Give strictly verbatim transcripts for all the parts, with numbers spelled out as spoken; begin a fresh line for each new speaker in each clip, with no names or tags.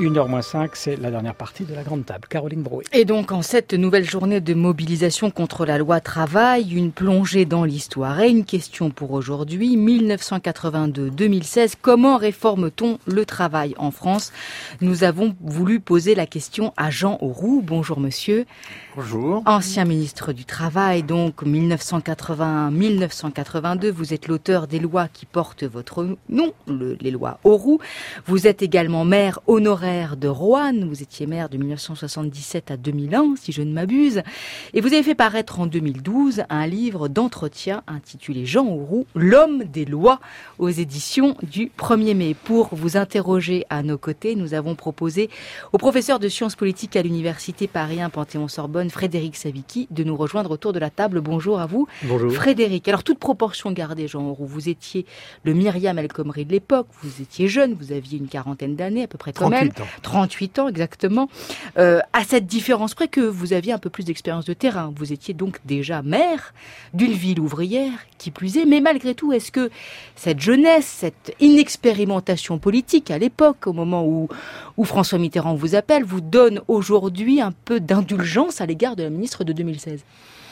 une heure moins cinq, c'est la dernière partie de la grande table. Caroline Brouet.
Et donc, en cette nouvelle journée de mobilisation contre la loi travail, une plongée dans l'histoire et une question pour aujourd'hui. mille neuf cent quatre-vingt-deux deux mille seize, comment réforme-t-on le travail en France? Nous avons voulu poser la question à Jean Auroux. Bonjour monsieur.
Bonjour.
Ancien ministre du Travail, donc mille neuf cent quatre-vingt-un à mille neuf cent quatre-vingt-deux. Vous êtes l'auteur des lois qui portent votre nom, le, les lois Auroux. Vous êtes également maire honoraire de Roanne. Vous étiez maire de mille neuf cent soixante-dix-sept à deux mille un, si je ne m'abuse. Et vous avez fait paraître en deux mille douze un livre d'entretien intitulé Jean Auroux, l'homme des lois, aux éditions du premier mai. Pour vous interroger à nos côtés, nous avons proposé au professeur de sciences politiques à l'université Paris un Panthéon-Sorbonne, Frédéric Savicki, de nous rejoindre autour de la table. Bonjour à vous.
Bonjour.
Frédéric, alors toute proportion gardée, Jean Auroux, vous étiez le Myriam El Khomri de l'époque, vous étiez jeune, vous aviez une quarantaine d'années à peu près comme elle.
trente-huit ans.
trente-huit ans exactement. Euh, à cette différence près que vous aviez un peu plus d'expérience de terrain. Vous étiez donc déjà maire d'une ville ouvrière, qui plus est. Mais malgré tout, est-ce que cette jeunesse, cette inexpérimentation politique à l'époque, au moment où, où François Mitterrand vous appelle, vous donne aujourd'hui un peu d'indulgence à l'égard de la ministre de deux mille seize?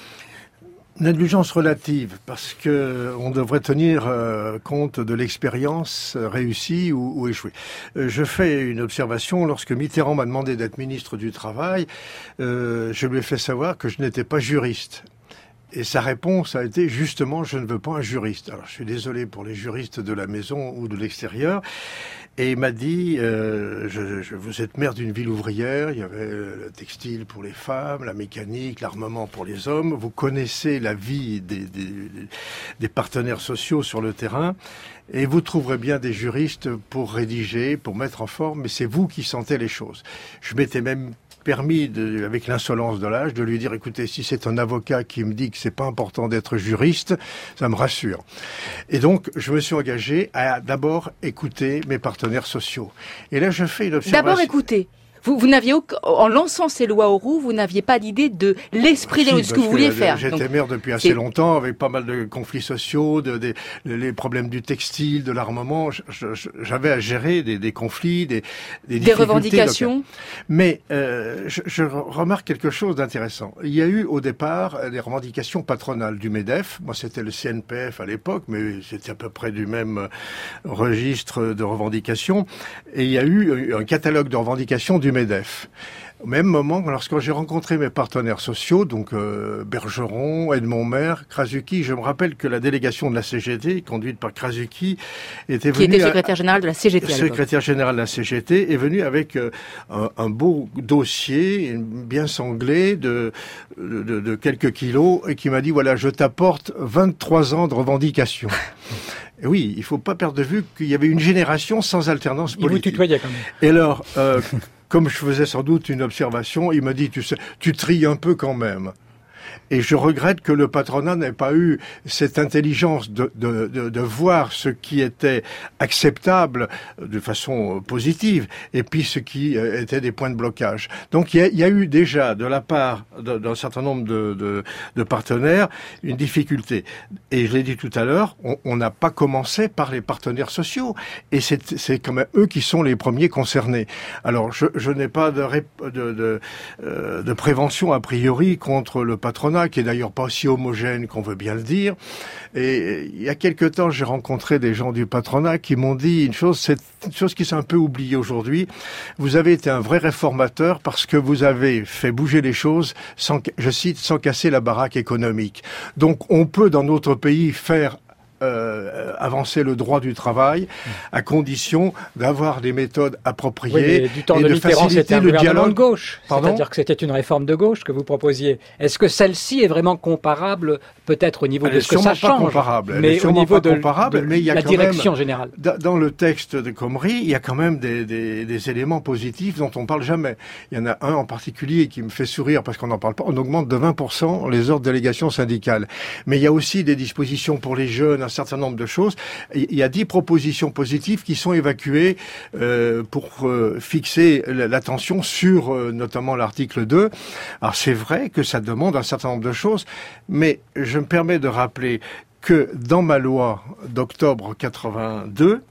Une indulgence relative, parce que on devrait tenir euh, compte de l'expérience euh, réussie ou, ou échouée. Euh, je fais une observation. Lorsque Mitterrand m'a demandé d'être ministre du Travail, euh, je lui ai fait savoir que je n'étais pas juriste. Et sa réponse a été justement, je ne veux pas un juriste. Alors je suis désolé pour les juristes de la maison ou de l'extérieur. Et il m'a dit, euh, je, je, vous êtes maire d'une ville ouvrière, il y avait le textile pour les femmes, la mécanique, l'armement pour les hommes. Vous connaissez la vie des, des, des partenaires sociaux sur le terrain. Et vous trouverez bien des juristes pour rédiger, pour mettre en forme, mais c'est vous qui sentez les choses. Je m'étais même permis, de, avec l'insolence de l'âge, de lui dire, écoutez, si c'est un avocat qui me dit que c'est pas important d'être juriste, ça me rassure. Et donc, je me suis engagé à d'abord écouter mes partenaires sociaux. Et là, je fais une observation.
D'abord écouter. Vous, vous n'aviez aucun, en lançant ces lois Auroux, vous n'aviez pas d'idée de l'esprit
si,
de ce que vous vouliez
que,
faire.
J'étais
Donc,
maire depuis assez longtemps, avec pas mal de conflits sociaux, de, de, de les problèmes du textile, de l'armement. Je, je, j'avais à gérer des, des conflits, des, des,
des revendications.
Locales. Mais euh, je, je remarque quelque chose d'intéressant. Il y a eu au départ des revendications patronales du MEDEF. Moi, c'était le C N P F à l'époque, mais c'était à peu près du même registre de revendications. Et il y a eu un catalogue de revendications du MEDEF. Au même moment, lorsque j'ai rencontré mes partenaires sociaux, donc euh, Bergeron, Edmond Maire, Krasuki, je me rappelle que la délégation de la C G T, conduite par Krasuki, était venue...
Qui était secrétaire général de la C G T à l'époque.
Secrétaire général de la C G T est venu avec euh, un, un beau dossier, bien sanglé, de, de, de quelques kilos, et qui m'a dit, voilà, je t'apporte vingt-trois ans de revendications. Et oui, il faut pas perdre de vue qu'il y avait une génération sans alternance politique.
Il vous tutoyait quand même.
Et alors... Euh, comme je faisais sans doute une observation, il m'a dit, tu sais, tu tries un peu quand même. Et je regrette que le patronat n'ait pas eu cette intelligence de, de, de, de voir ce qui était acceptable de façon positive et puis ce qui était des points de blocage. Donc il y a, il y a eu déjà de la part d'un certain nombre de, de, de partenaires une difficulté. Et je l'ai dit tout à l'heure, on n'a pas commencé par les partenaires sociaux. Et c'est, c'est quand même eux qui sont les premiers concernés. Alors je, je n'ai pas de, de, de, euh, de prévention a priori contre le patronat, qui est d'ailleurs pas aussi homogène qu'on veut bien le dire. Et il y a quelque temps, j'ai rencontré des gens du patronat qui m'ont dit une chose, c'est une chose qui s'est un peu oubliée aujourd'hui. Vous avez été un vrai réformateur parce que vous avez fait bouger les choses sans, je cite, sans casser la baraque économique. Donc on peut dans notre pays faire Euh, avancer le droit du travail à condition d'avoir des méthodes appropriées.
Oui, mais du temps
et
de,
de
Mitterrand, c'était un
le
gouvernement
dialogue
de gauche.
Pardon
C'est-à-dire que c'était une réforme de gauche que vous proposiez. Est-ce que celle-ci est vraiment comparable, peut-être au niveau
Elle
de ce que ça
change, pas comparable. Elle
mais
est
au niveau
pas
de,
comparable,
de
mais il y a
la
quand
direction
même,
générale.
Dans le texte de Khomri, il y a quand même des, des, des éléments positifs dont on parle jamais. Il y en a un en particulier qui me fait sourire parce qu'on n'en parle pas. On augmente de vingt pour cent les ordres de délégation syndicale. Mais il y a aussi des dispositions pour les jeunes, un certain nombre de choses. Il y a dix propositions positives qui sont évacuées euh, pour euh, fixer l'attention sur euh, notamment l'article deux. Alors c'est vrai que ça demande un certain nombre de choses, mais je me permets de rappeler que dans ma loi d'octobre quatre-vingt-deux,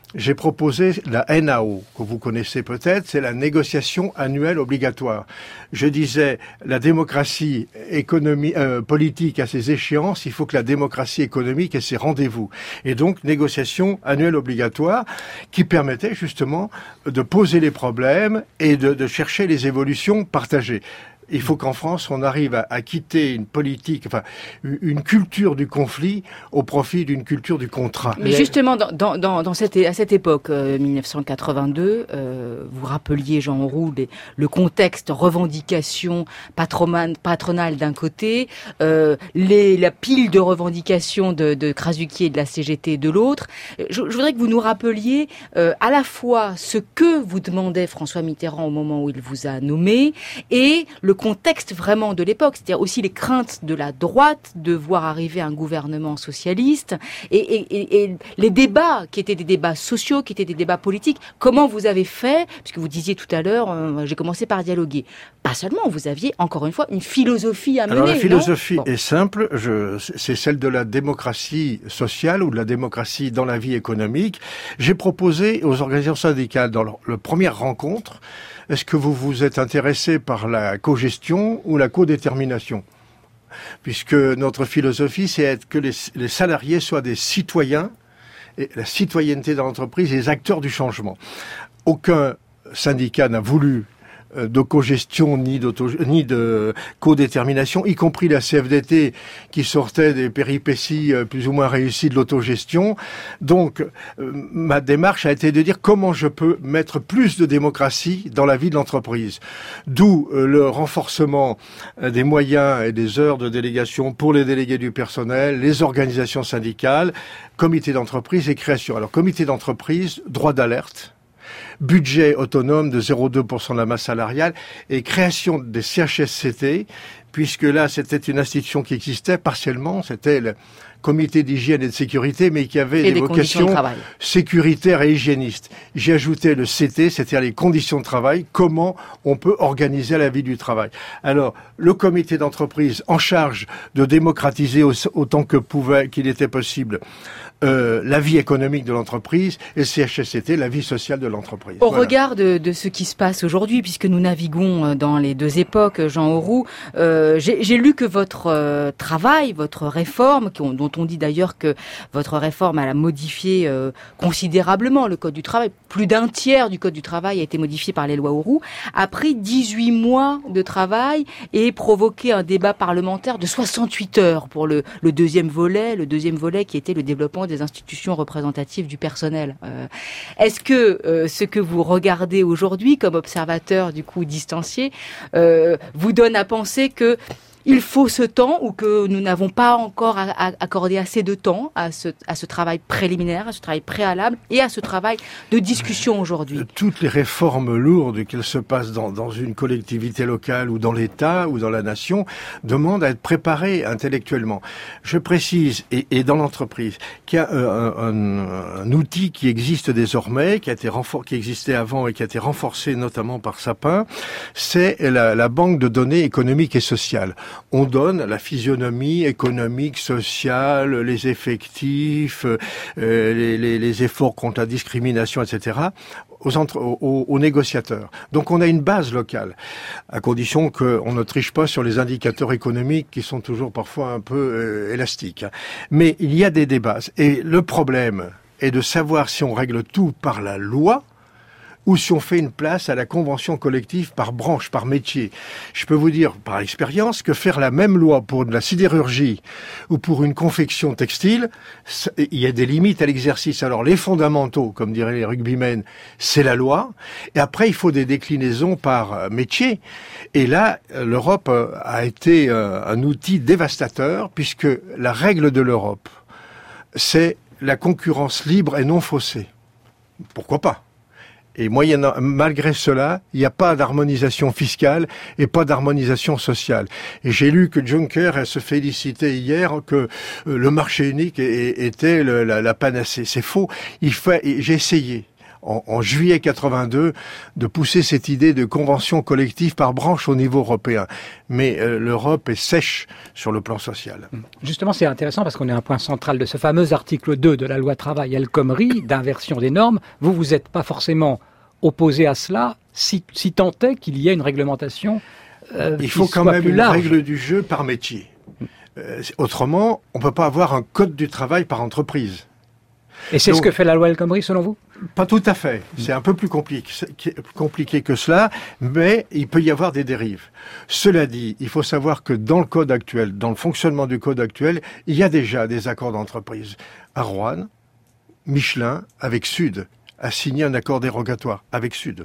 j'ai proposé la N A O, que vous connaissez peut-être, c'est la négociation annuelle obligatoire. Je disais, la démocratie économie, euh, politique a ses échéances, il faut que la démocratie économique ait ses rendez-vous. Et donc, négociation annuelle obligatoire qui permettait justement de poser les problèmes et de, de chercher les évolutions partagées. Il faut qu'en France, on arrive à, à quitter une politique, enfin, une culture du conflit au profit d'une culture du contrat.
Mais justement, dans, dans, dans, dans cette, à cette époque, euh, mille neuf cent quatre-vingt-deux, euh, vous rappeliez, Jean Auroux, les, le contexte revendication patronale, patronale d'un côté, euh, les, la pile de revendications de, de Krasuki et de la C G T de l'autre. Je, je voudrais que vous nous rappeliez euh, à la fois ce que vous demandait François Mitterrand au moment où il vous a nommé et le contexte vraiment de l'époque, c'est-à-dire aussi les craintes de la droite de voir arriver un gouvernement socialiste et, et, et, et les débats qui étaient des débats sociaux, qui étaient des débats politiques. Comment vous avez fait, puisque vous disiez tout à l'heure, euh, j'ai commencé par dialoguer. Pas seulement, vous aviez encore une fois une philosophie à mener.
Alors la philosophie
non
est simple, je, c'est celle de la démocratie sociale ou de la démocratie dans la vie économique. J'ai proposé aux organisations syndicales dans leur, leur première rencontre, est-ce que vous vous êtes intéressé par la cogestion ou la codétermination ? Puisque notre philosophie, c'est être que les, les salariés soient des citoyens, et la citoyenneté dans l'entreprise, les acteurs du changement. Aucun syndicat n'a voulu de cogestion ni, ni de codétermination, y compris la C F D T qui sortait des péripéties plus ou moins réussies de l'autogestion. Donc, euh, ma démarche a été de dire comment je peux mettre plus de démocratie dans la vie de l'entreprise. D'où euh, le renforcement euh, des moyens et des heures de délégation pour les délégués du personnel, les organisations syndicales, comité d'entreprise et création. Alors, comité d'entreprise, droit d'alerte, budget autonome de zéro virgule deux pour cent de la masse salariale et création des C H S C T, puisque là, c'était une institution qui existait partiellement, c'était le comité d'hygiène et de sécurité, mais qui avait
et
des vocations
de
sécuritaires et hygiénistes. J'ai ajouté le C T, c'est-à-dire les conditions de travail, comment on peut organiser la vie du travail. Alors, le comité d'entreprise en charge de démocratiser autant que pouvait, qu'il était possible, Euh, la vie économique de l'entreprise et le C H S C T, la vie sociale de l'entreprise.
Au
voilà.
regard de, de ce qui se passe aujourd'hui, puisque nous naviguons dans les deux époques, Jean Auroux, euh, j'ai, j'ai lu que votre euh, travail, votre réforme, dont on dit d'ailleurs que votre réforme elle a modifié euh, considérablement le Code du travail, plus d'un tiers du Code du travail a été modifié par les lois Auroux, a pris dix-huit mois de travail et provoqué un débat parlementaire de soixante-huit heures pour le, le deuxième volet, le deuxième volet qui était le développement des institutions représentatives du personnel. Euh, est-ce que euh, ce que vous regardez aujourd'hui comme observateur du coup distancié euh, vous donne à penser que il faut ce temps ou que nous n'avons pas encore à, à accordé assez de temps à ce, à ce travail préliminaire, à ce travail préalable et à ce travail de discussion aujourd'hui?
Toutes les réformes lourdes qu'elles se passent dans, dans une collectivité locale ou dans l'État ou dans la nation demandent à être préparées intellectuellement. Je précise, et, et dans l'entreprise, qu'il y a un, un, un outil qui existe désormais, qui a été renfor- qui existait avant et qui a été renforcé notamment par Sapin, c'est la, la banque de données économiques et sociales. On donne la physionomie économique, sociale, les effectifs, euh, les, les, les efforts contre la discrimination, et cetera, aux, entre, aux, aux négociateurs. Donc on a une base locale, à condition qu'on ne triche pas sur les indicateurs économiques qui sont toujours parfois un peu euh, élastiques. Mais il y a des débats. Et le problème est de savoir si on règle tout par la loi, ou si on fait une place à la convention collective par branche, par métier. Je peux vous dire par expérience que faire la même loi pour de la sidérurgie ou pour une confection textile, il y a des limites à l'exercice. Alors les fondamentaux, comme diraient les rugbymen, c'est la loi. Et après, il faut des déclinaisons par métier. Et là, l'Europe a été un outil dévastateur puisque la règle de l'Europe, c'est la concurrence libre et non faussée. Pourquoi pas ? Et moyennant, malgré cela, il n'y a pas d'harmonisation fiscale et pas d'harmonisation sociale. Et j'ai lu que Juncker se félicitait hier que le marché unique était le, la, la panacée. C'est faux. Il fait, j'ai essayé. en, en juillet quatre-vingt-deux, de pousser cette idée de convention collective par branche au niveau européen. Mais euh, l'Europe est sèche sur le plan social.
Justement, c'est intéressant parce qu'on est un point central de ce fameux article deux de la loi travail El Khomri, d'inversion des normes. Vous, vous n'êtes pas forcément opposé à cela, si, si tant est qu'il y ait une réglementation euh,
Il faut quand même une règle du jeu par métier. Euh, autrement, on ne peut pas avoir un code du travail par entreprise.
Et c'est Donc, ce que fait la loi El Khomri, selon vous ?
Pas tout à fait. C'est un peu plus compliqué, compliqué que cela, mais il peut y avoir des dérives. Cela dit, il faut savoir que dans le code actuel, dans le fonctionnement du code actuel, il y a déjà des accords d'entreprise. À Roanne, Michelin, avec Sud, a signé un accord dérogatoire avec Sud.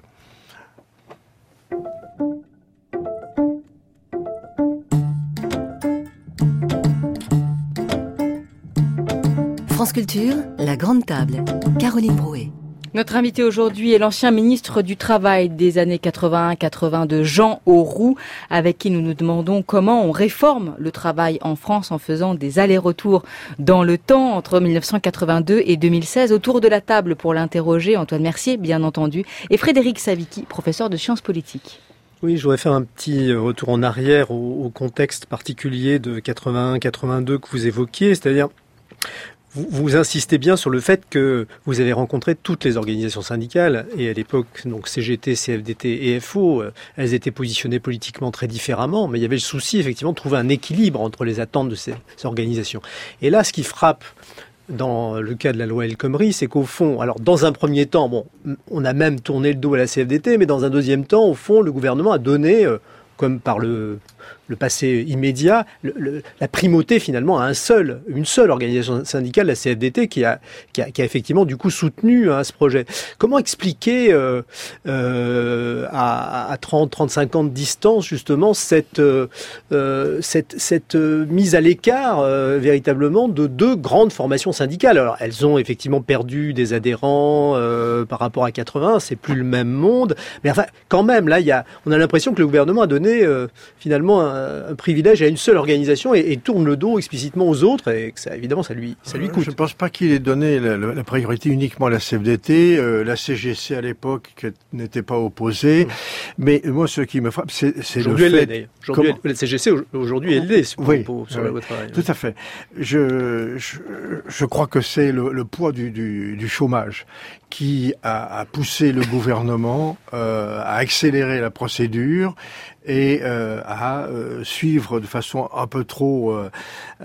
France Culture, la grande table. Caroline Brouet.
Notre invité aujourd'hui est l'ancien ministre du Travail des années quatre-vingt-un quatre-vingt-deux, Jean Auroux, avec qui nous nous demandons comment on réforme le travail en France en faisant des allers-retours dans le temps entre mille neuf cent quatre-vingt-deux et deux mille seize. Autour de la table pour l'interroger, Antoine Mercier, bien entendu, et Frédéric Savicki, professeur de sciences politiques.
Oui, je voudrais faire un petit retour en arrière au, au contexte particulier de quatre-vingt-un quatre-vingt-deux que vous évoquiez, c'est-à-dire Vous, vous insistez bien sur le fait que vous avez rencontré toutes les organisations syndicales et à l'époque, donc C G T, C F D T et F O, elles étaient positionnées politiquement très différemment, mais il y avait le souci effectivement de trouver un équilibre entre les attentes de ces, ces organisations. Et là, ce qui frappe dans le cas de la loi El Khomri, c'est qu'au fond, alors dans un premier temps, bon, on a même tourné le dos à la C F D T, mais dans un deuxième temps, au fond, le gouvernement a donné, euh, comme par le le passé immédiat, le, le, la primauté finalement à un seul, une seule organisation syndicale, la C F D T, qui a, qui a, qui a effectivement du coup soutenu hein, ce projet. Comment expliquer euh, euh, à, à trente à trente-cinq ans de distance justement cette, euh, cette, cette euh, mise à l'écart euh, véritablement de deux grandes formations syndicales? Alors elles ont effectivement perdu des adhérents euh, par rapport à quatre-vingts, c'est plus le même monde, mais enfin quand même là, il y a, on a l'impression que le gouvernement a donné euh, finalement un un privilège à une seule organisation et, et tourne le dos explicitement aux autres et que ça, évidemment ça lui, ça lui coûte.
Je ne pense pas qu'il ait donné la, la, la priorité uniquement à la C F D T, euh, la C G C à l'époque n'était pas opposée, mmh. mais moi ce qui me frappe c'est, c'est le fait...
Elle l'est, aujourd'hui elle, la C G C aujourd'hui elle l'est sur,
oui,
pour, sur
oui,
la loi de travail.
Tout à fait. Je, je, je crois que c'est le, le poids du, du, du chômage qui a, a poussé le gouvernement euh, à accélérer la procédure et euh, à euh, suivre de façon un peu trop euh,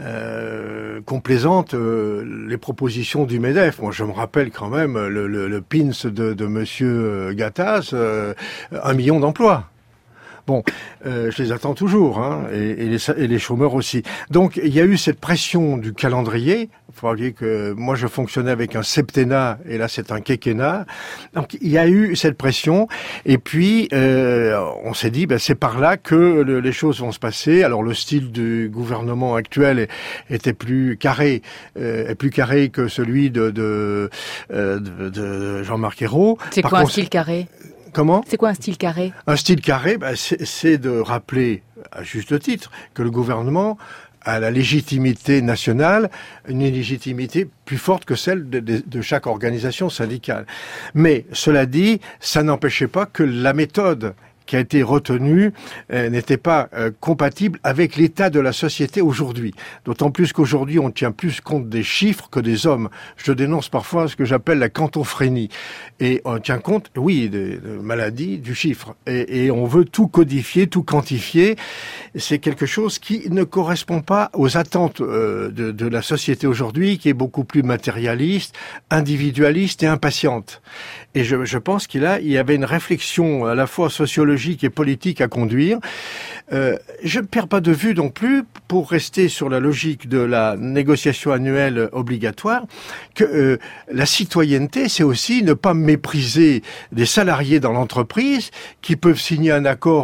euh, complaisante euh, les propositions du MEDEF. Moi, je me rappelle quand même le, le, le pins de, de Monsieur Gattaz, euh, un million d'emplois. Bon, euh, je les attends toujours, hein, et, et, les, et les chômeurs aussi. Donc, il y a eu cette pression du calendrier. Il faut dire que moi, je fonctionnais avec un septennat, et là, c'est un quinquennat. Donc, il y a eu cette pression, et puis, euh, on s'est dit, ben, c'est par là que le, les choses vont se passer. Alors, le style du gouvernement actuel était plus carré, euh, plus carré que celui de, de, euh, de, de Jean-Marc Ayrault.
C'est
par
quoi
contre,
un style carré ?
Comment ?
C'est quoi un style carré ?
Un style carré, bah, c'est, c'est de rappeler, à juste titre, que le gouvernement a la légitimité nationale, une légitimité plus forte que celle de, de, de chaque organisation syndicale. Mais, cela dit, ça n'empêchait pas que la méthode qui a été retenue euh, n'était pas euh, compatible avec l'état de la société aujourd'hui. D'autant plus qu'aujourd'hui, on tient plus compte des chiffres que des hommes. Je dénonce parfois ce que j'appelle la cantophrénie. Et on tient compte, oui, des, des maladies, du chiffre. Et, et on veut tout codifier, tout quantifier. C'est quelque chose qui ne correspond pas aux attentes euh, de, de la société aujourd'hui, qui est beaucoup plus matérialiste, individualiste et impatiente. Et je, je pense qu'il a, il y avait une réflexion à la fois sociologique et politique à conduire. Euh, je ne perds pas de vue non plus, pour rester sur la logique de la négociation annuelle obligatoire, que euh, la citoyenneté, c'est aussi ne pas mépriser des salariés dans l'entreprise qui peuvent signer un accord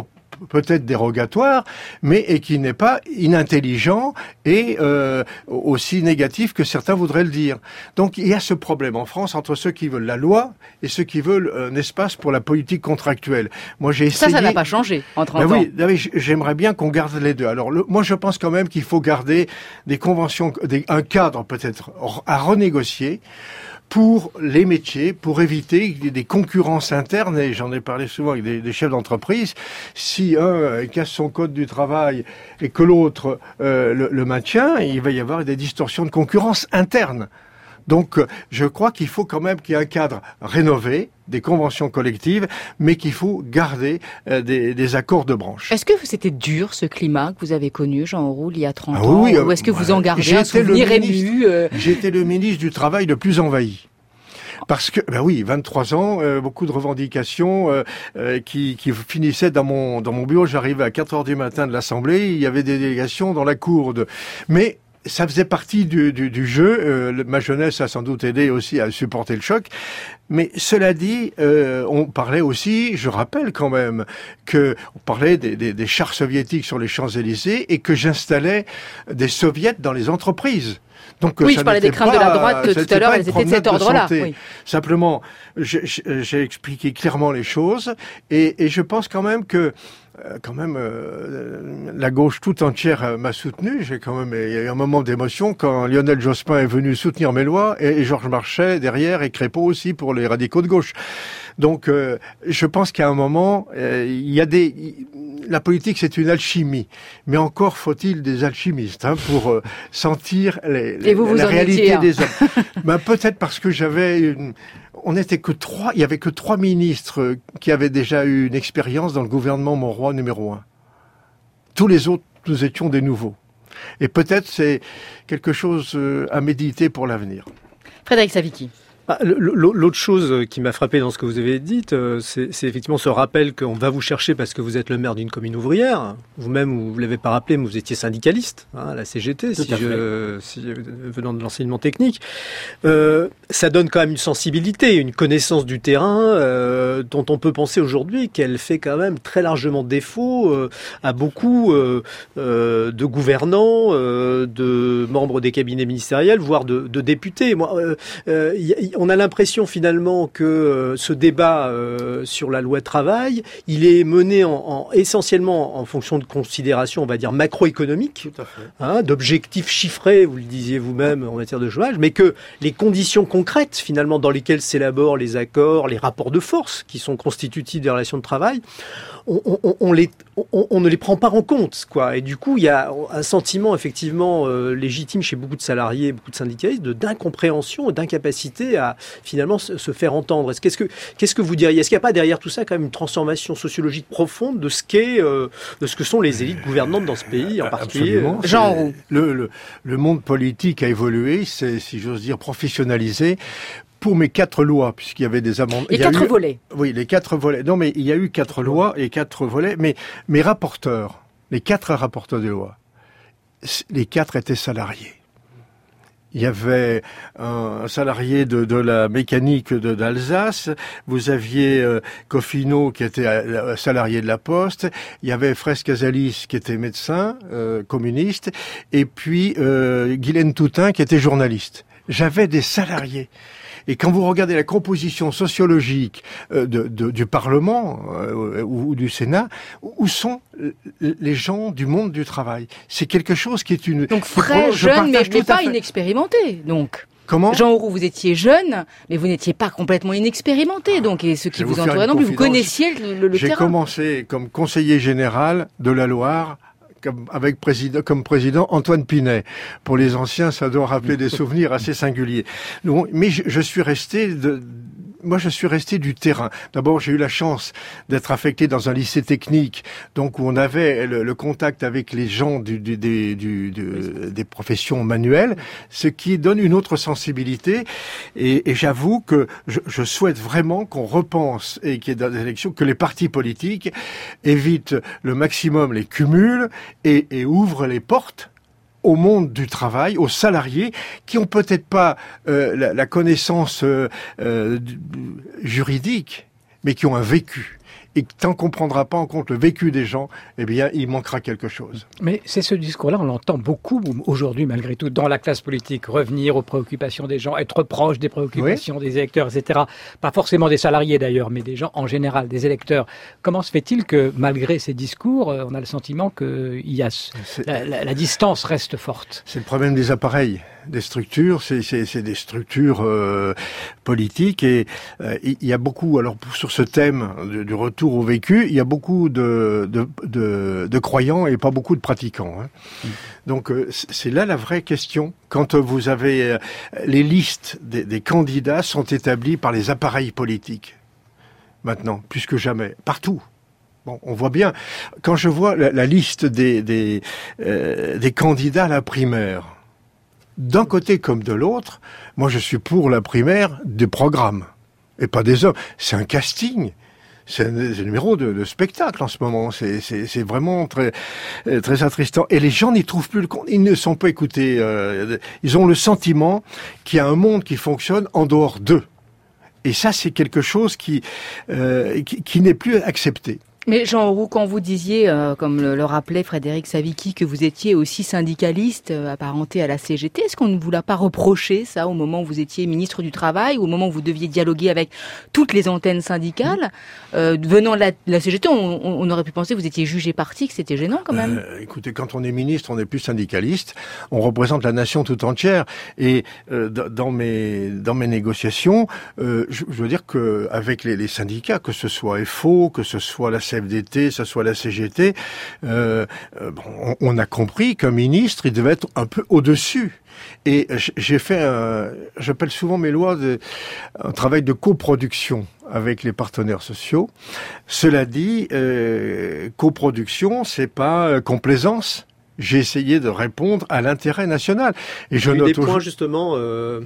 peut-être dérogatoire, mais et qui n'est pas inintelligent et euh, aussi négatif que certains voudraient le dire. Donc il y a ce problème en France entre ceux qui veulent la loi et ceux qui veulent un espace pour la politique contractuelle. Moi j'ai essayé...
Ça, ça n'a pas changé en trente
ben
ans.
Oui, oui, j'aimerais bien qu'on garde les deux. Alors le, moi je pense quand même qu'il faut garder des conventions, des, un cadre peut-être à renégocier pour les métiers, pour éviter des concurrences internes, et j'en ai parlé souvent avec des, des chefs d'entreprise. Si un euh, casse son code du travail et que l'autre euh, le, le maintient, il va y avoir des distorsions de concurrence interne. Donc, je crois qu'il faut quand même qu'il y ait un cadre rénové, des conventions collectives, mais qu'il faut garder euh, des, des accords de branche.
Est-ce que c'était dur, ce climat que vous avez connu, Jean Auroux, il y a trente
ah,
ans
oui,
ou est-ce que
euh,
vous en gardez
j'ai
un
été le
souvenir
ministre,
ému euh...
J'étais le ministre du Travail le plus envahi. Parce que, ben oui, vingt-trois ans, euh, beaucoup de revendications euh, euh, qui, qui finissaient dans mon, dans mon bureau. J'arrivais à quatre heures du matin de l'Assemblée, il y avait des délégations dans la cour. De... Mais ça faisait partie du, du, du jeu. Euh, ma jeunesse a sans doute aidé aussi à supporter le choc. Mais cela dit, euh, on parlait aussi, je rappelle quand même, que on parlait des, des, des chars soviétiques sur les Champs-Élysées et que j'installais des soviets dans les entreprises. Donc,
oui,
ça
je parlais des craintes de la droite tout à l'heure, elles étaient de cet ordre-là. Oui.
Simplement, j'ai expliqué clairement les choses et, et je pense quand même que euh, quand même euh, la gauche tout entière m'a soutenu. J'ai quand même il y a eu un moment d'émotion quand Lionel Jospin est venu soutenir mes lois et, et Georges Marchais derrière et Crépeau aussi pour les radicaux de gauche. Donc, euh, je pense qu'à un moment, euh, il y a des... Il, la politique, c'est une alchimie. Mais encore faut-il des alchimistes hein, pour euh, sentir les, les,
vous, vous
la réalité
étiez,
des hommes. Ben, peut-être parce que j'avais une... On n'était que trois... Il y avait que trois ministres qui avaient déjà eu une expérience dans le gouvernement Monroy numéro un. Tous les autres, nous étions des nouveaux. Et peut-être c'est quelque chose à méditer pour l'avenir.
Frédéric Savicki.
Ah, l'autre chose qui m'a frappé dans ce que vous avez dit, c'est effectivement ce rappel qu'on va vous chercher parce que vous êtes le maire d'une commune ouvrière. Vous-même, vous ne l'avez pas rappelé, mais vous étiez syndicaliste hein, à la C G T, si je, si, venant de l'enseignement technique. Euh, ça donne quand même une sensibilité, une connaissance du terrain euh, dont on peut penser aujourd'hui qu'elle fait quand même très largement défaut euh, à beaucoup euh, euh, de gouvernants, euh, de membres des cabinets ministériels, voire de, de députés. Moi, euh, euh, y, y, on a l'impression finalement que euh, ce débat euh, sur la loi travail, il est mené en, en, essentiellement en fonction de considérations, on va dire, macroéconomiques, hein, d'objectifs chiffrés, vous le disiez vous-même, en matière de chômage, mais que les conditions concrètes, finalement, dans lesquelles s'élaborent les accords, les rapports de force qui sont constitutifs des relations de travail, on, on, on, les, on, on ne les prend pas en compte, quoi. Et du coup, il y a un sentiment effectivement euh, légitime chez beaucoup de salariés, beaucoup de syndicalistes, d'incompréhension, d'incapacité à finalement se, se faire entendre. Est-ce, qu'est-ce que qu'est-ce que vous diriez? Est-ce qu'il n'y a pas derrière tout ça quand même une transformation sociologique profonde de ce qu'est, euh, de ce que sont les élites gouvernantes dans ce pays, en particulier?
Absolument.
Jean Auroux.
Le, le, le monde politique a évolué, c'est, si j'ose dire, professionnalisé. Pour mes quatre lois, puisqu'il y avait des amendements...
Les quatre
eu,
volets.
Oui, les quatre volets. Non, mais il y a eu quatre lois et quatre volets, mais mes rapporteurs, les quatre rapporteurs des lois, les quatre étaient salariés. Il y avait un salarié de, de la mécanique de, d'Alsace, vous aviez euh, Coffino qui était euh, salarié de la Poste, il y avait Fraisse Casalis qui était médecin, euh, communiste, et puis euh, Guylaine Toutain qui était journaliste. J'avais des salariés. Et quand vous regardez la composition sociologique euh, de, de, du Parlement euh, ou, ou du Sénat, où sont les gens du monde du travail? C'est quelque chose qui est une...
Donc frais, jeune, mais, mais pas inexpérimenté, donc.
Comment?
Jean Auroux, vous étiez jeune, mais vous n'étiez pas complètement inexpérimenté, donc, et ceux qui vous, vous entouraient non plus, vous connaissiez le, le, le
J'ai
terrain. J'ai
commencé comme conseiller général de la Loire, Comme, avec président, comme président Antoine Pinet. Pour les anciens, ça doit rappeler des souvenirs assez singuliers. Donc, mais je, je suis resté de, moi, je suis resté du terrain. D'abord, j'ai eu la chance d'être affecté dans un lycée technique, donc où on avait le, le contact avec les gens du, du, du, du, du, des professions manuelles, ce qui donne une autre sensibilité. Et, et j'avoue que je, je souhaite vraiment qu'on repense et qu'il y ait dans les élections que les partis politiques évitent le maximum les cumuls et, et ouvrent les portes au monde du travail, aux salariés qui ont peut-être pas euh, la, la connaissance euh, euh, juridique, mais qui ont un vécu et tant qu'on ne prendra pas en compte le vécu des gens, eh bien, il manquera quelque chose.
Mais c'est ce discours-là, on l'entend beaucoup aujourd'hui, malgré tout, dans la classe politique. Revenir aux préoccupations des gens, être proche des préoccupations oui. des électeurs, et cetera. Pas forcément des salariés d'ailleurs, mais des gens en général, des électeurs. Comment se fait-il que, malgré ces discours, on a le sentiment que il y a la, la, la distance reste forte?
C'est le problème des appareils, des structures, c'est, c'est, c'est des structures euh, politiques, et euh, il y a beaucoup, alors sur ce thème du, du retour au vécu, il y a beaucoup de, de, de, de croyants et pas beaucoup de pratiquants. Hein. Mmh. Donc euh, c'est là la vraie question. Quand vous avez euh, les listes des, des candidats sont établies par les appareils politiques, maintenant, plus que jamais, partout. Bon, on voit bien, quand je vois la, la liste des, des, euh, des candidats à la primaire, d'un côté comme de l'autre, moi je suis pour la primaire des programmes, et pas des hommes. C'est un casting, c'est un, un numéro de, de spectacle en ce moment, c'est, c'est, c'est vraiment très, très attristant. Et les gens n'y trouvent plus le compte, ils ne sont pas écoutés, euh, ils ont le sentiment qu'il y a un monde qui fonctionne en dehors d'eux. Et ça, c'est quelque chose qui, euh, qui, qui n'est plus accepté.
Mais Jean Auroux, quand vous disiez, euh, comme le, le rappelait Frédéric Savicki, que vous étiez aussi syndicaliste euh, apparenté à la C G T, est-ce qu'on ne vous l'a pas reproché, ça, au moment où vous étiez ministre du Travail, au moment où vous deviez dialoguer avec toutes les antennes syndicales euh, venant de la, de la C G T, on, on aurait pu penser que vous étiez jugé parti, que c'était gênant quand même.
Euh, écoutez, quand on est ministre, on n'est plus syndicaliste, on représente la nation tout entière. Et euh, dans mes dans mes négociations, euh, je, je veux dire que avec les, les syndicats, que ce soit F O, que ce soit la C F D T, que ce soit la C G T, euh, bon, on, on a compris qu'un ministre, il devait être un peu au-dessus. Et j'ai fait, un, j'appelle souvent mes lois de, un travail de coproduction avec les partenaires sociaux. Cela dit, euh, coproduction, c'est pas complaisance. J'ai essayé de répondre à l'intérêt national. Et je
note
note
des points justement. Euh...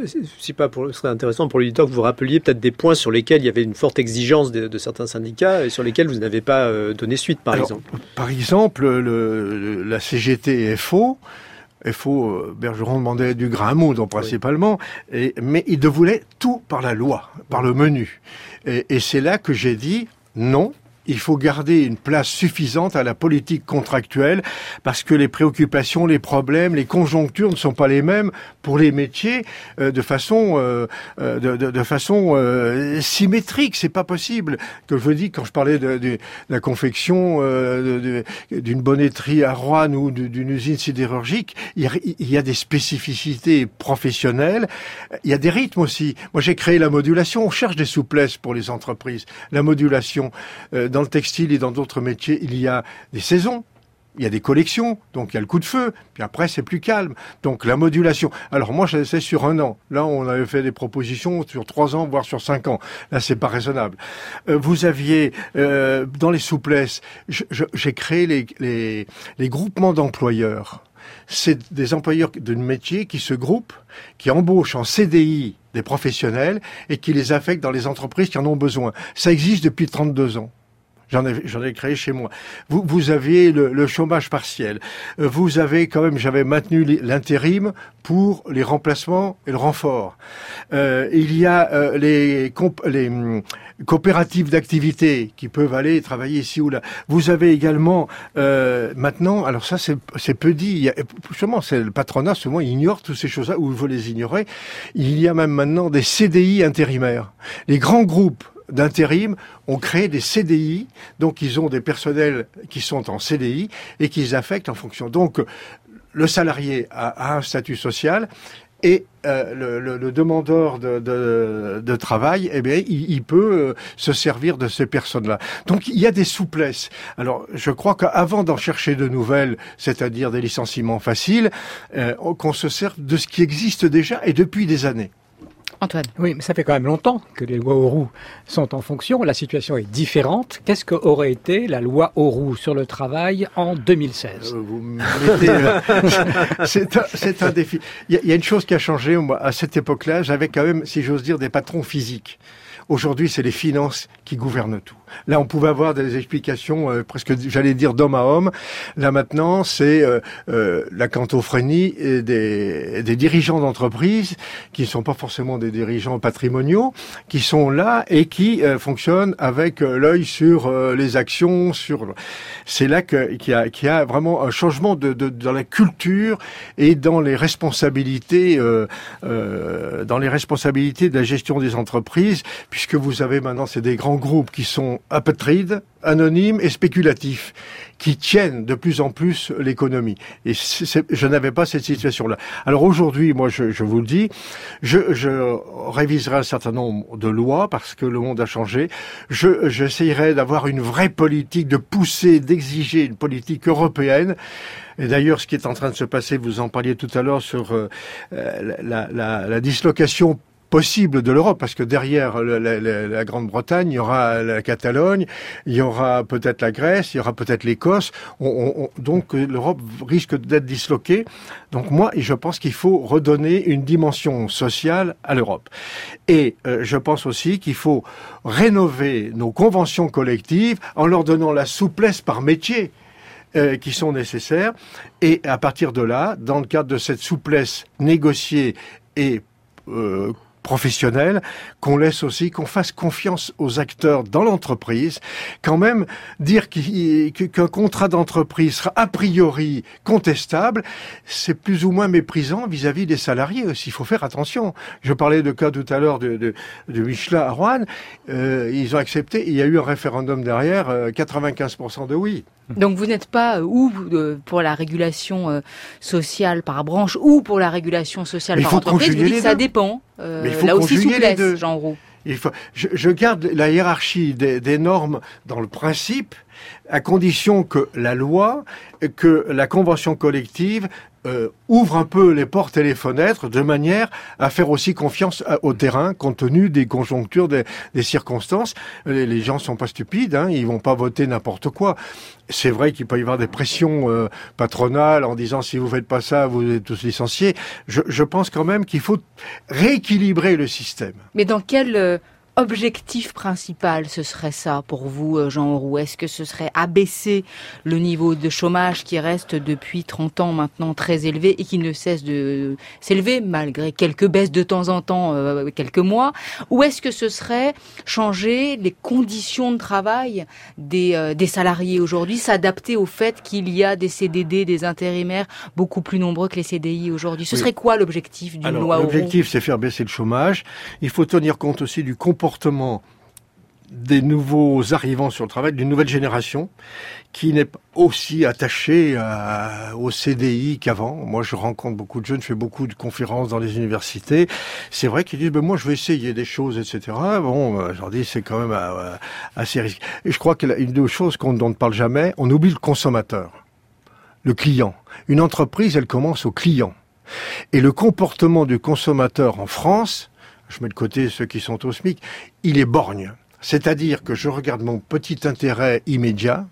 Si pas pour, ce serait intéressant pour l'auditeur que vous rappeliez peut-être des points sur lesquels il y avait une forte exigence de, de certains syndicats et sur lesquels vous n'avez pas euh, donné suite, par
Alors,
exemple.
Par exemple, le, le, la C G T et F O, F O, euh, Bergeron demandait du grain à moudre principalement, oui. et, mais il voulait tout par la loi, par le menu. Et, et c'est là que j'ai dit non. Il faut garder une place suffisante à la politique contractuelle parce que les préoccupations, les problèmes, les conjonctures ne sont pas les mêmes pour les métiers euh, de façon euh, de, de, de façon euh, symétrique. C'est pas possible. Que je vous dis quand je parlais de, de, de la confection euh, de, de, d'une bonneterie à Roanne ou de, d'une usine sidérurgique, il y, a, il y a des spécificités professionnelles. Il y a des rythmes aussi. Moi, j'ai créé la modulation. On cherche des souplesses pour les entreprises. La modulation. Euh, Dans le textile et dans d'autres métiers, il y a des saisons, il y a des collections, donc il y a le coup de feu, puis après c'est plus calme. Donc la modulation. Alors moi, je l'ai fait sur un an. Là, on avait fait des propositions sur trois ans, voire sur cinq ans. Là, c'est pas raisonnable. Euh, vous aviez, euh, dans les souplesses, je, je, j'ai créé les, les, les groupements d'employeurs. C'est des employeurs de métiers qui se groupent, qui embauchent en C D I des professionnels et qui les affectent dans les entreprises qui en ont besoin. Ça existe depuis trente-deux ans. J'en ai, j'en ai créé chez moi. Vous, vous aviez le, le chômage partiel. Vous avez quand même, j'avais maintenu l'intérim pour les remplacements et le renfort. Euh, il y a euh, les, comp les hum, coopératives d'activité qui peuvent aller travailler ici ou là. Vous avez également euh, maintenant, alors ça c'est, c'est peu dit. Il y a, justement, c'est le patronat souvent il ignore toutes ces choses-là ou il veut les ignorer. Il y a même maintenant des C D I intérimaires. Les grands groupes d'intérim ont créé des C D I, donc ils ont des personnels qui sont en C D I et qu'ils affectent en fonction. Donc le salarié a, a un statut social et euh, le, le, le demandeur de, de, de travail, eh bien, il, il peut euh, se servir de ces personnes-là. Donc il y a des souplesses. Alors je crois qu'avant d'en chercher de nouvelles, c'est-à-dire des licenciements faciles, euh, qu'on se serve de ce qui existe déjà et depuis des années.
Antoine.
Oui, mais ça fait quand même longtemps que les lois Auroux sont en fonction. La situation est différente. Qu'est-ce qu'aurait été la loi Auroux sur le travail en deux mille seize ?
euh, Vous me mettez, euh, c'est, un, c'est un défi. Il y, a, il y a une chose qui a changé. Moi, à cette époque-là, j'avais quand même, si j'ose dire, des patrons physiques. Aujourd'hui, c'est les finances qui gouvernent tout. Là, on pouvait avoir des explications euh, presque, j'allais dire, d'homme à homme. Là, maintenant, c'est euh, euh, la cantophrénie des, des dirigeants d'entreprise qui ne sont pas forcément des dirigeants patrimoniaux, qui sont là et qui euh, fonctionnent avec euh, l'œil sur euh, les actions. Sur, c'est là que qu'il y a, qu'il y a vraiment un changement de, de dans la culture et dans les responsabilités, euh, euh, dans les responsabilités de la gestion des entreprises, puisque vous avez maintenant, c'est des grands groupes qui sont apatrides, anonymes et spéculatifs, qui tiennent de plus en plus l'économie. Et c'est, c'est, je n'avais pas cette situation-là. Alors aujourd'hui, moi, je, je vous le dis, je, je réviserai un certain nombre de lois parce que le monde a changé. Je, j'essayerai d'avoir une vraie politique, de pousser, d'exiger une politique européenne. Et d'ailleurs, ce qui est en train de se passer, vous en parliez tout à l'heure sur euh, la, la, la dislocation possible de l'Europe, parce que derrière la, la, la Grande-Bretagne, il y aura la Catalogne, il y aura peut-être la Grèce, il y aura peut-être l'Écosse. On, on, donc l'Europe risque d'être disloquée. Donc moi, je pense qu'il faut redonner une dimension sociale à l'Europe. Et euh, je pense aussi qu'il faut rénover nos conventions collectives en leur donnant la souplesse par métier euh, qui sont nécessaires. Et à partir de là, dans le cadre de cette souplesse négociée et euh, professionnel, qu'on laisse aussi, qu'on fasse confiance aux acteurs dans l'entreprise. Quand même, dire qu'un contrat d'entreprise sera a priori contestable, c'est plus ou moins méprisant vis-à-vis des salariés aussi. Il faut faire attention. Je parlais de cas tout à l'heure de, de, de Michelin à Rouen. Euh, ils ont accepté. Il y a eu un référendum derrière, euh, quatre-vingt-quinze pour cent de oui.
Donc vous n'êtes pas euh, ou euh, pour la régulation euh, sociale par branche ou pour la régulation sociale
Mais
par entreprise. Vous dites que ça dépend.
Euh, Mais il faut
là aussi souplesse,
les deux.
Jean Roux.
Il faut, je, je garde la hiérarchie des, des normes dans le principe, à condition que la loi, que la convention collective euh, ouvre un peu les portes et les fenêtres de manière à faire aussi confiance à, au terrain, compte tenu des conjonctures, des, des circonstances. Les, les gens sont pas stupides, hein, ils vont pas voter n'importe quoi. C'est vrai qu'il peut y avoir des pressions euh, patronales en disant si vous faites pas ça, vous êtes tous licenciés. Je, je pense quand même qu'il faut rééquilibrer le système.
Mais dans quel euh, objectif principal ce serait ça pour vous, Jean Roux? Est-ce que ce serait abaisser le niveau de chômage qui reste depuis trente ans maintenant très élevé et qui ne cesse de s'élever malgré quelques baisses de temps en temps, euh, quelques mois? Ou est-ce que ce serait changer les conditions de travail des, euh, des salariés aujourd'hui, s'adapter au fait qu'il y a des C D D, des intérimaires beaucoup plus nombreux que les C D I aujourd'hui? Ce oui. serait quoi l'objectif d'une
Alors,
loi Auroux?
L'objectif, c'est faire baisser le chômage. Il faut tenir compte aussi du comportement comportement des nouveaux arrivants sur le travail, d'une nouvelle génération qui n'est pas aussi attachée à, au C D I qu'avant. Moi, je rencontre beaucoup de jeunes, je fais beaucoup de conférences dans les universités. C'est vrai qu'ils disent ben, « moi, je vais essayer des choses, et cetera » Bon, euh, je leur dis c'est quand même euh, assez risqué. Et je crois qu'une des choses qu'on dont on ne parle jamais, on oublie le consommateur, le client. Une entreprise, elle commence au client. Et le comportement du consommateur en France, je mets de côté ceux qui sont au SMIC, il est borgne. C'est-à-dire que je regarde mon petit intérêt immédiat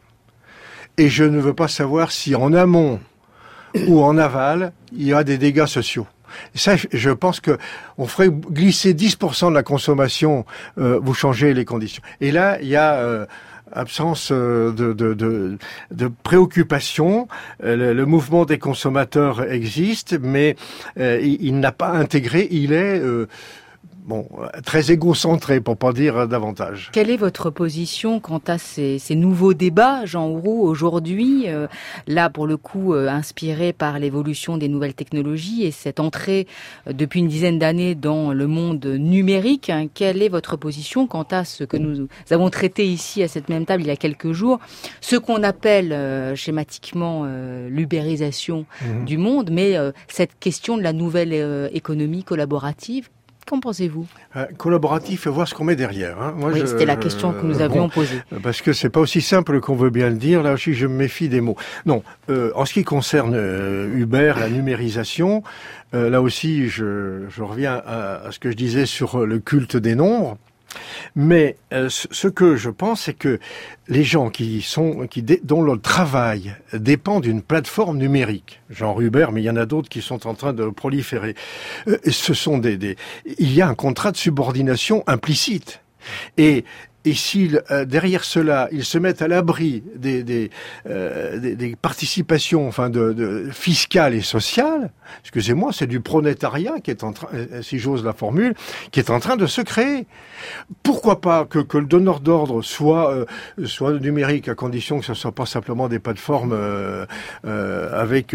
et je ne veux pas savoir si en amont ou en aval, il y a des dégâts sociaux. Et ça, je pense que on ferait glisser dix pour cent de la consommation, euh, vous changez les conditions. Et là, il y a... Euh, absence de, de, de, de préoccupation. Le, le mouvement des consommateurs existe, mais euh, il, il n'a pas intégré, il est... Euh, Bon, très égocentré, pour pas dire davantage.
Quelle est votre position quant à ces, ces nouveaux débats, Jean Roux, aujourd'hui, euh, là, pour le coup, euh, inspiré par l'évolution des nouvelles technologies et cette entrée euh, depuis une dizaine d'années dans le monde numérique, hein, quelle est votre position quant à ce que nous avons traité ici, à cette même table, il y a quelques jours, ce qu'on appelle euh, schématiquement euh, l'ubérisation mmh. du monde, mais euh, cette question de la nouvelle euh, économie collaborative? Qu'en pensez-vous?
euh, Collaboratif et voir ce qu'on met derrière. Hein.
Moi, oui, je, c'était la question que nous avions bon, posée.
Parce que c'est pas aussi simple qu'on veut bien le dire. Là aussi, je me méfie des mots. Non, euh, en ce qui concerne euh, Uber, la numérisation, euh, là aussi, je, je reviens à, à ce que je disais sur le culte des nombres. Mais euh, ce que je pense, c'est que les gens qui sont, qui dont le travail dépend d'une plateforme numérique, genre Uber, mais il y en a d'autres qui sont en train de proliférer. Euh, ce sont des, des, il y a un contrat de subordination implicite. Et Et si euh, derrière cela, ils se mettent à l'abri des, des, euh, des, des participations, enfin, de, de fiscales et sociales, excusez-moi, c'est du pronétariat qui est en train, si j'ose la formule, qui est en train de se créer. Pourquoi pas que, que le donneur d'ordre soit, euh, soit numérique, à condition que ce ne soit pas simplement des plateformes euh, euh, avec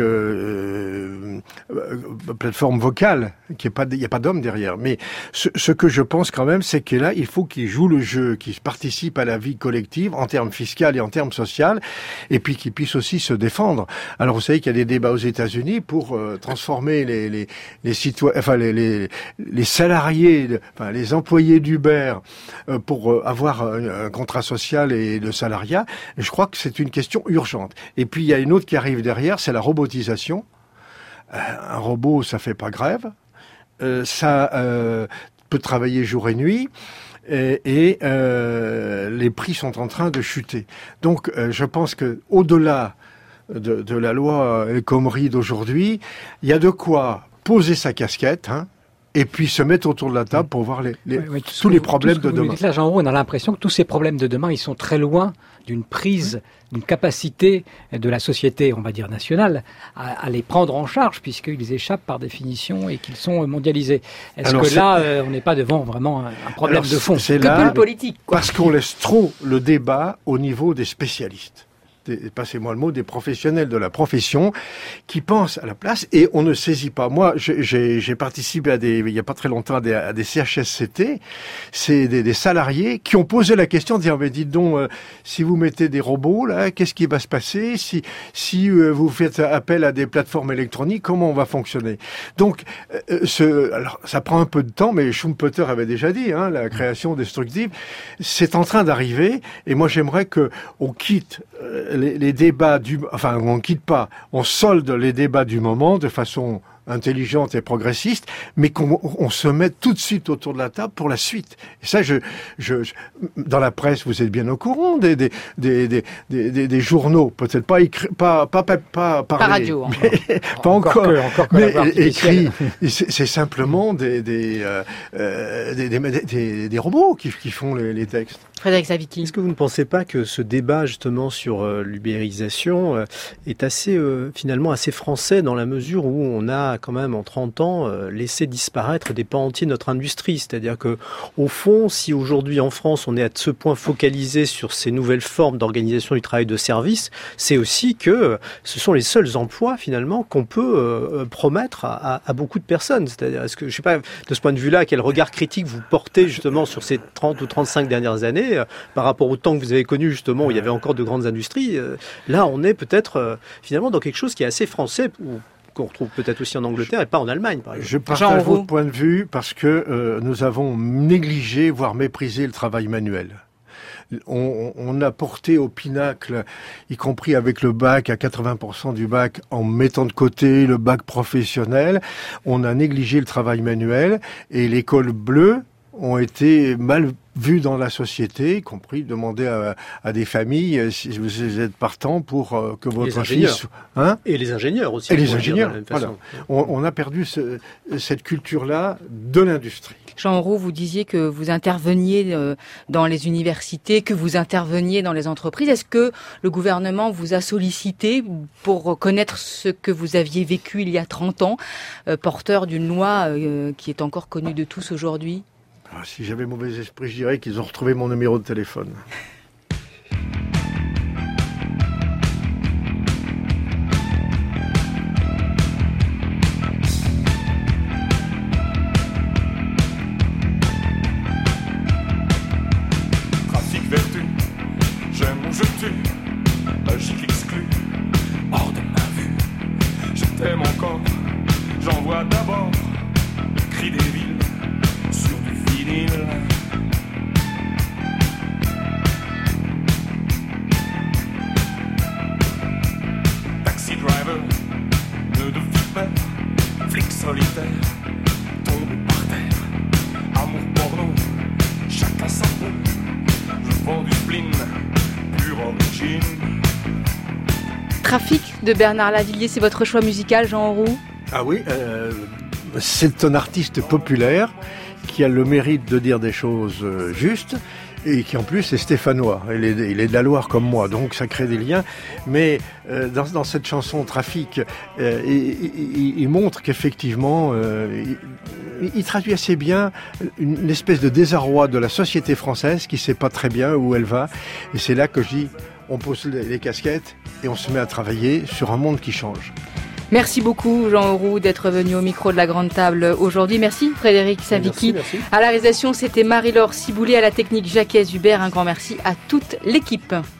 euh, euh, plateforme vocale, qu'il n'y a pas d'homme derrière. Mais ce, ce que je pense quand même, c'est que là, il faut qu'ils jouent le jeu, qu'ils participent à la vie collective en termes fiscaux et en termes sociaux, et puis qu'ils puissent aussi se défendre. Alors vous savez qu'il y a des débats aux États-Unis pour euh, transformer les les les citoyens, enfin les les, les salariés, enfin les employés d'Uber euh, pour euh, avoir un, un contrat social et le salariat. Et je crois que c'est une question urgente. Et puis il y a une autre qui arrive derrière, c'est la robotisation. Euh, un robot, ça fait pas grève, euh, ça euh, peut travailler jour et nuit. Et, et euh, les prix sont en train de chuter. Donc, euh, je pense que au-delà de, de la loi El Khomri d'aujourd'hui, il y a de quoi poser sa casquette, hein, et puis se mettre autour de la table pour voir les, les, oui, oui, tous les problèmes de demain.
Là, Jean Auroux, on a l'impression que tous ces problèmes de demain, ils sont très loin d'une prise, d'une capacité de la société, on va dire nationale, à, à les prendre en charge, puisqu'ils échappent par définition et qu'ils sont mondialisés. Est-ce Alors, que c'est... là, euh, on n'est pas devant vraiment un, un problème
Alors,
de fond?
C'est
que
là,
peu le politique, quoi.
Parce qu'on laisse trop le débat au niveau des spécialistes. Des, passez-moi le mot, des professionnels de la profession qui pensent à la place et on ne saisit pas. Moi, j'ai, j'ai participé à des, il y a pas très longtemps à des, à des C H S C T, c'est des, des salariés qui ont posé la question de dire, mais dites donc, euh, si vous mettez des robots là, qu'est-ce qui va se passer? Si, si euh, vous faites appel à des plateformes électroniques, comment on va fonctionner? Donc, euh, ce, alors ça prend un peu de temps, mais Schumpeter avait déjà dit, hein, la création destructive, c'est en train d'arriver. Et moi, j'aimerais que on quitte euh, Les, les débats du, enfin, on quitte pas, on solde les débats du moment de façon intelligente et progressiste, mais qu'on on se mette tout de suite autour de la table pour la suite. Et ça, je, je, je dans la presse, vous êtes bien au courant des des des des des, des, des journaux, peut-être pas écrit, pas pas pas pas
par radio,
mais, pas encore,
encore, que, encore que
mais écrit. C'est, c'est simplement des des, euh, des des des des robots qui qui font les, les textes.
Frédéric Savicki.
Est-ce que vous ne pensez pas que ce débat justement sur euh, l'ubérisation euh, est assez euh, finalement assez français dans la mesure où on a quand même en trente ans euh, laissé disparaître des pans entiers de notre industrie, c'est-à-dire que au fond, si aujourd'hui en France on est à ce point focalisé sur ces nouvelles formes d'organisation du travail de service, c'est aussi que euh, ce sont les seuls emplois finalement qu'on peut euh, promettre à, à, à beaucoup de personnes. C'est-à-dire, est-ce que je sais pas de ce point de vue-là, quel regard critique vous portez justement sur ces trente ou trente-cinq dernières années par rapport au temps que vous avez connu justement où il y avait encore de grandes industries. Là, on est peut-être euh, finalement dans quelque chose qui est assez français, ou qu'on retrouve peut-être aussi en Angleterre et pas en Allemagne, par exemple.
Je partage votre point de vue parce que euh, nous avons négligé, voire méprisé le travail manuel. On, on a porté au pinacle, y compris avec le bac, à quatre-vingts pour cent du bac, en mettant de côté le bac professionnel. On a négligé le travail manuel et l'école bleue ont été mal vues dans la société, y compris demander à, à des familles si vous êtes partant pour euh, que votre fils...
Hein et les ingénieurs aussi.
Et les ingénieurs, voilà. On, on a perdu ce, cette culture-là de l'industrie.
Jean Auroux, vous disiez que vous interveniez euh, dans les universités, que vous interveniez dans les entreprises. Est-ce que le gouvernement vous a sollicité pour connaître ce que vous aviez vécu il y a trente ans, euh, porteur d'une loi euh, qui est encore connue de tous aujourd'hui ?
Ah, si j'avais mauvais esprit, je dirais qu'ils ont retrouvé mon numéro de téléphone.
Trafic vertu, j'aime ou je tue, logique exclue, hors de ma vue. Je t'aime encore, j'envoie d'abord le cri des villes. Sur du vinyle. Taxi driver, nœud de vipère, flic solitaire, tombé par terre, amour porno, chacun sa peau, je vends du spleen, pure origine.
Trafic de Bernard Lavilliers, c'est votre choix musical, Jean Auroux ?
Ah oui, euh, c'est un artiste populaire qui a le mérite de dire des choses euh, justes, et qui en plus est stéphanois. Il est, il est de la Loire comme moi, donc ça crée des liens. Mais euh, dans, dans cette chanson Trafic, euh, il, il, il montre qu'effectivement, euh, il, il traduit assez bien une, une espèce de désarroi de la société française qui ne sait pas très bien où elle va. Et c'est là que je dis, on pose les, les casquettes et on se met à travailler sur un monde qui change.
Merci beaucoup Jean Auroux d'être venu au micro de la Grande Table aujourd'hui. Merci Frédéric Savicki. Merci, merci. À la réalisation, c'était Marie-Laure Ciboulet, à la technique Jacques Hubert. Un grand merci à toute l'équipe.